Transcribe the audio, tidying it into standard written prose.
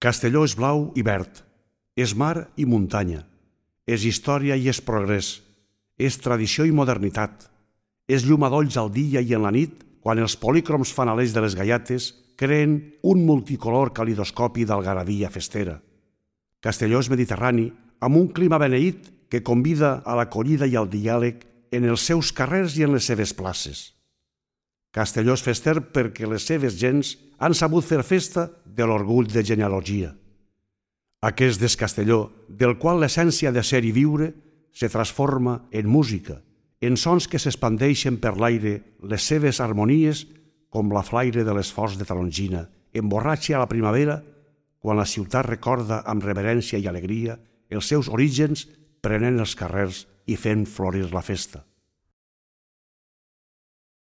Castelló és blau i verd, és mar i muntanya, és història i és progrés, és tradició i modernitat, és llum a dolls al dia i en la nit, quan els polícroms fanalers de les gaiates creen un multicolor calidoscopi d'algarabia festera. Castelló és mediterrani, amb un clima beneït que convida a l'acollida i al diàleg en els seus carrers i en les seves places. Castelló és fester perquè les seves gents han sabut fer festa de l'orgull de genealogia. Aquest és Castelló, del qual l'essència de ser i viure se transforma en música, en sons que s'expandeixen per l'aire les seves harmonies com la flaire de les flors de tarongina, emborratxa a la primavera, quan la ciutat recorda amb reverència i alegria els seus orígens prenent els carrers i fent florir la festa.